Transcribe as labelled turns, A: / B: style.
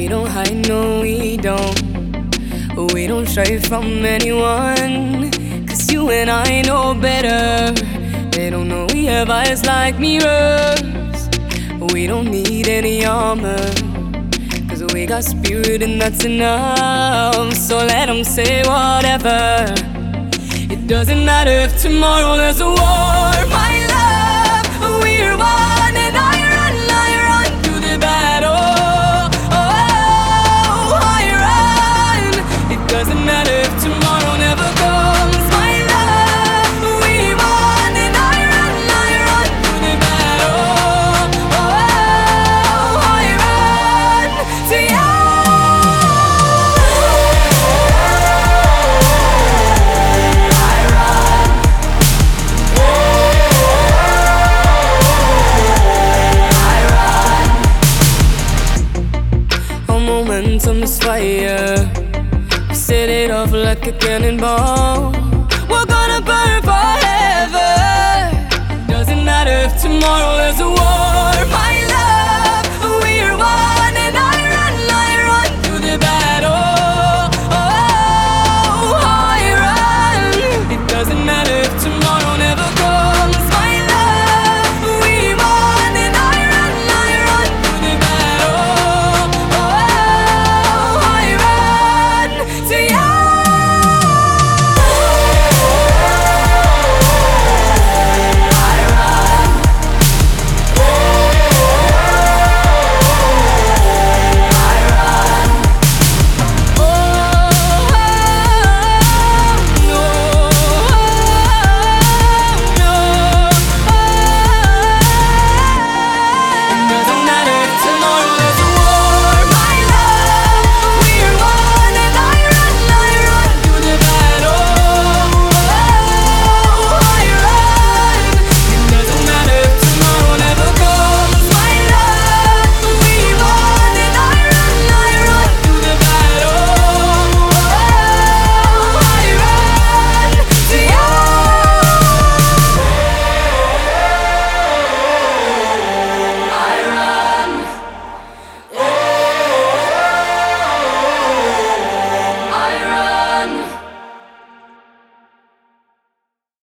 A: We don't hide, no we don't. We don't shy from anyone, 'cause you and I know better. They don't know we have eyes like mirrors. We don't need any armor, 'cause we got spirit and that's enough. So let them say whatever. It doesn't matter if tomorrow there's a war. My love, we're one, and I run to the battle. Oh, I run. It doesn't matter if tomorrow never comes. My love, we won, and I run to the battle. Oh, I run to you. Momentum is fire. We set it off like a cannonball.